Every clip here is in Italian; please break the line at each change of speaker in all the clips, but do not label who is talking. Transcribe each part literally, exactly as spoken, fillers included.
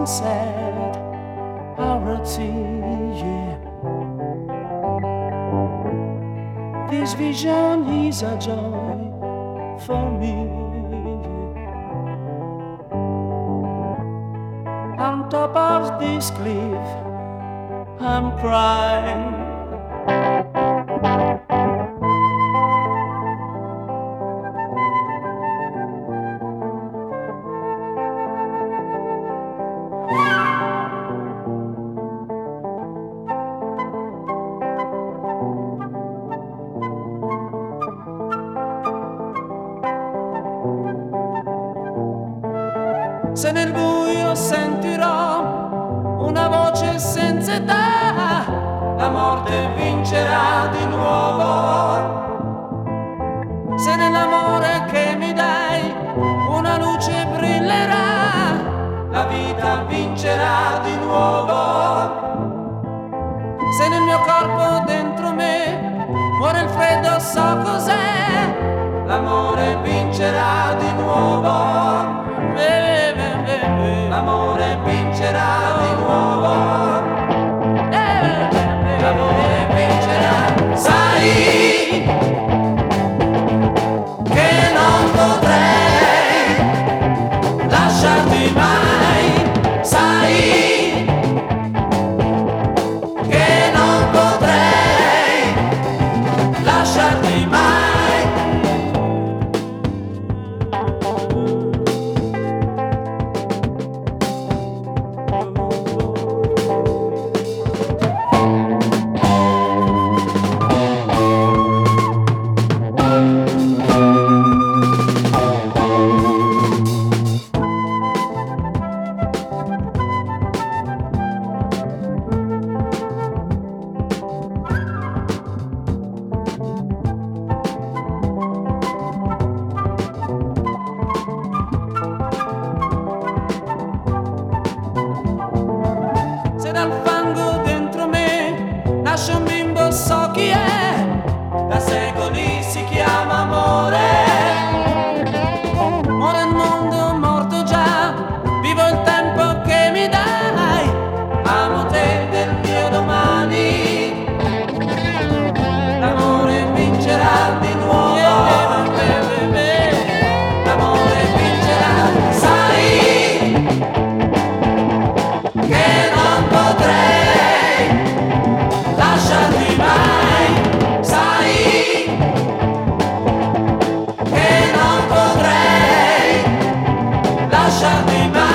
sunset, poverty, yeah. This vision is a joy for me. On top of this cliff, I'm crying. Se nel buio sentirò una voce senza età, la morte vincerà di nuovo. Se nell'amore che mi dai una luce brillerà, la vita vincerà di nuovo. Se nel mio corpo dentro me muore il freddo, so cos'è, l'amore vincerà di nuovo. L'amore vincerà di nuovo. L'amore vincerà. Sai che non potrei lasciarti mai. Sai che non potrei lasciarti mai. Dal fango dentro me nasce un bimbo, so chi è, da secoli si chiama amore. Muore il mondo, morto già, vivo il tempo che mi dai, amo te del mio domani. L'amore vincerà di nuovo, l'amore vincerà, sai che non potrei lasciarti mai, sai che non potrei lasciarti mai.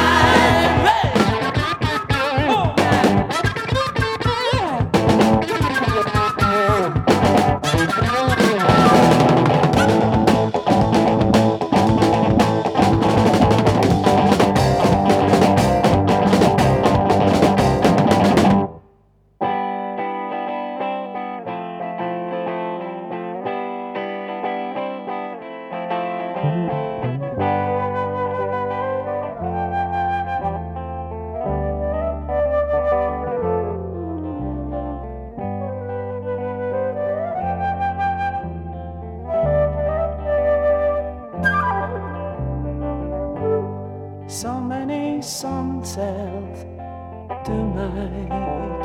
So many sunsets tonight,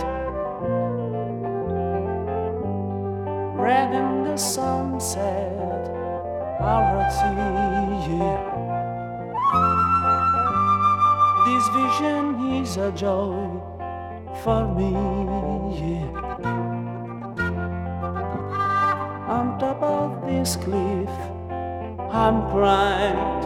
red in the sunset, poverty, yeah. This vision is a joy for me, yeah. On top of this cliff, I'm crying.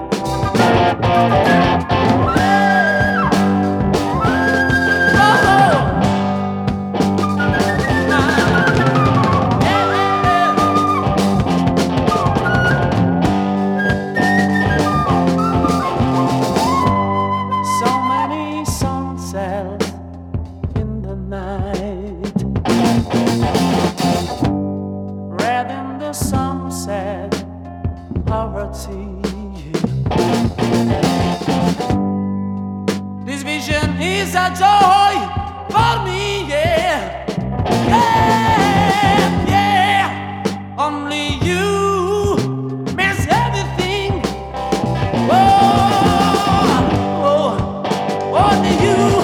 Sunset, poverty. This vision is a joy for me, yeah. Yeah, yeah. Only you miss everything. Oh, oh, only you.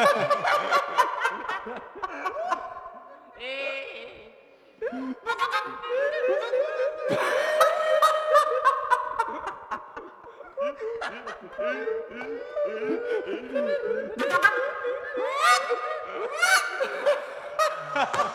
Ha ha ha!